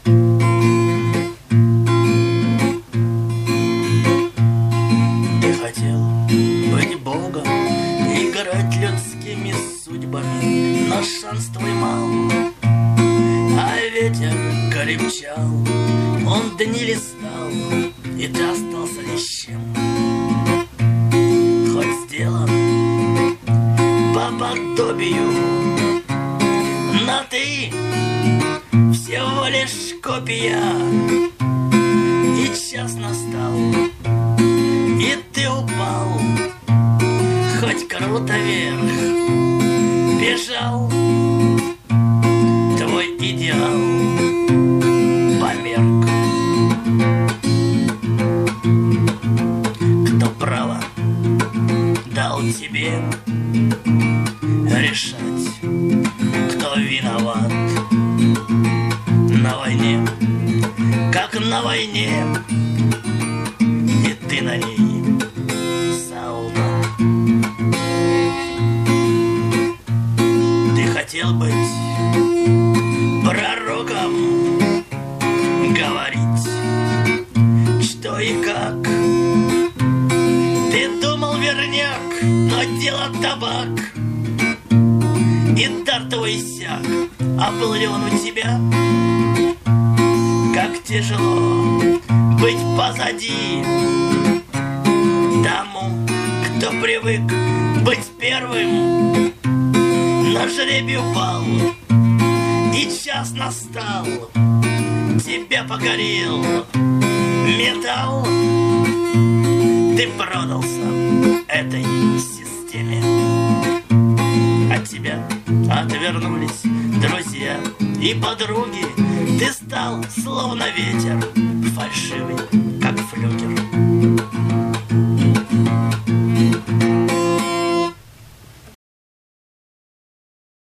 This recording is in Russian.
Ты хотел быть богом, играть людскими судьбами, но шанс твой мал. А ветер крепчал, он дни листал, и ты остался ни с чем. Хоть сделан по подобию, но ты всего лишь копия. И час настал, и ты упал, хоть круто вверх бежал. Твой идеал померк. Кто право дал тебе решать, кто виноват на войне, как на войне, и ты на ней солдат. Ты хотел быть пророком, говорить, что и как. Ты думал верняк, но дело табак, и дар твой иссяк. А был ли он у тебя? Как тяжело быть позади тому, кто привык быть первым. На жребий упал, и час настал, тебя покорил металл. Ты продался этой системе, от тебя отвернулись друзья и подруги. Ты стал словно ветер, фальшивый, как флюгер.